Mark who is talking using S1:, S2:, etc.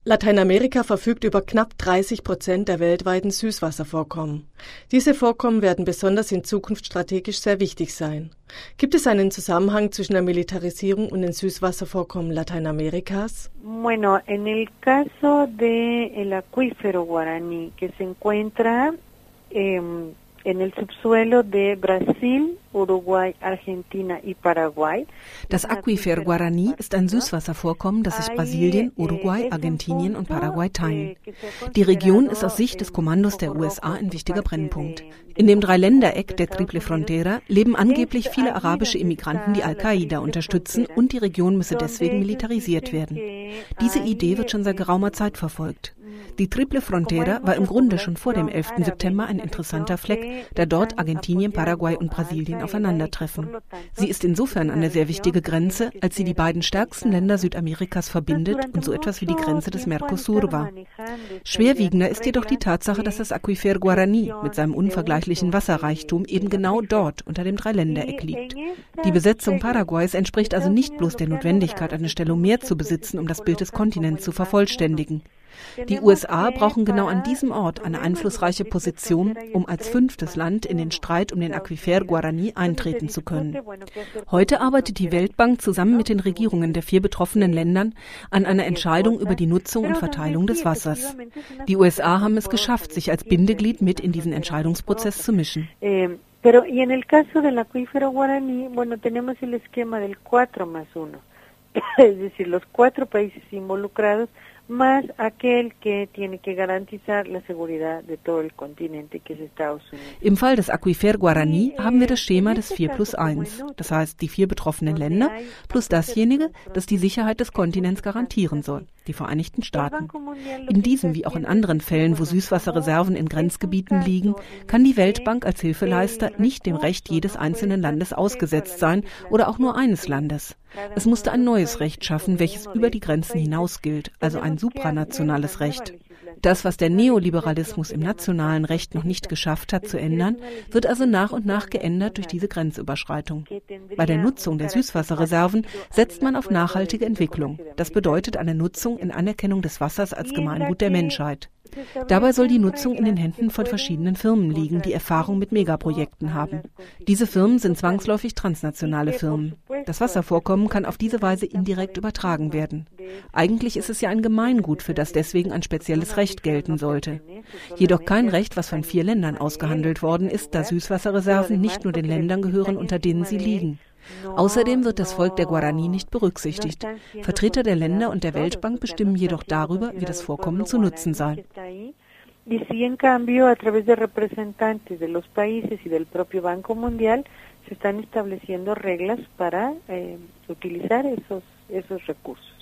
S1: Lateinamerika verfügt über knapp 30% der weltweiten Süßwasservorkommen. Diese Vorkommen werden besonders in Zukunft strategisch sehr wichtig sein. Gibt es einen Zusammenhang zwischen der Militarisierung und den Süßwasservorkommen Lateinamerikas?
S2: Bueno, en el caso del acuífero Guaraní, que se encuentra en el subsuelo de Brasil, Uruguay, Argentina y Paraguay.
S3: Das Aquifer Guaraní ist ein Süßwasservorkommen, das sich Brasilien, Uruguay, Argentinien und Paraguay teilen. Die Region ist aus Sicht des Kommandos der USA ein wichtiger Brennpunkt. In dem Dreiländereck der Triple Frontera leben angeblich viele arabische Immigranten, die Al-Qaida unterstützen, und die Region müsse deswegen militarisiert werden. Diese Idee wird schon seit geraumer Zeit verfolgt. Die Triple Frontera war im Grunde schon vor dem 11. September ein interessanter Fleck, da dort Argentinien, Paraguay und Brasilien aufeinandertreffen. Sie ist insofern eine sehr wichtige Grenze, als sie die beiden stärksten Länder Südamerikas verbindet und so etwas wie die Grenze des Mercosur war. Schwerwiegender ist jedoch die Tatsache, dass das Aquifer Guaraní mit seinem unvergleichlichen Wasserreichtum eben genau dort unter dem Dreiländereck liegt. Die Besetzung Paraguays entspricht also nicht bloß der Notwendigkeit, eine Stellung mehr zu besitzen, um das Bild des Kontinents zu vervollständigen. Die USA brauchen genau an diesem Ort eine einflussreiche Position, um als 5. Land in den Streit um den Aquifer Guaraní eintreten zu können. Heute arbeitet die Weltbank zusammen mit den Regierungen der 4 betroffenen Ländern an einer Entscheidung über die Nutzung und Verteilung des Wassers. Die USA haben es geschafft, sich als Bindeglied mit in diesen Entscheidungsprozess zu mischen.
S2: Pero y en el caso del acuífero Guaraní, bueno, tenemos el esquema del 4+1, es decir, los 4 países involucrados, más aquel que tiene que garantizar la seguridad de todo el continente, que es Estados Unidos.
S3: Im Fall des Aquifer Guaraní haben wir das Schema des 4+1, das heißt die 4 betroffenen Länder plus dasjenige, das die Sicherheit des Kontinents garantieren soll, die Vereinigten Staaten. In diesem wie auch in anderen Fällen, wo Süßwasserreserven in Grenzgebieten liegen, kann die Weltbank als Hilfeleister nicht dem Recht jedes einzelnen Landes ausgesetzt sein oder auch nur eines Landes. Es musste ein neues Recht schaffen, welches über die Grenzen hinaus gilt, also ein supranationales Recht. Das, was der Neoliberalismus im nationalen Recht noch nicht geschafft hat zu ändern, wird also nach und nach geändert durch diese Grenzüberschreitung. Bei der Nutzung der Süßwasserreserven setzt man auf nachhaltige Entwicklung. Das bedeutet eine Nutzung in Anerkennung des Wassers als Gemeingut der Menschheit. Dabei soll die Nutzung in den Händen von verschiedenen Firmen liegen, die Erfahrung mit Megaprojekten haben. Diese Firmen sind zwangsläufig transnationale Firmen. Das Wasservorkommen kann auf diese Weise indirekt übertragen werden. Eigentlich ist es ja ein Gemeingut, für das deswegen ein spezielles Recht gelten sollte. Jedoch kein Recht, was von 4 Ländern ausgehandelt worden ist, da Süßwasserreserven nicht nur den Ländern gehören, unter denen sie liegen. Außerdem wird das Volk der Guaraní nicht berücksichtigt. Vertreter der Länder und der Weltbank bestimmen jedoch darüber, wie das Vorkommen zu nutzen sei.
S2: Y sí, en cambio, a través de representantes de los países y del propio Banco Mundial, se están estableciendo reglas para utilizar esos recursos.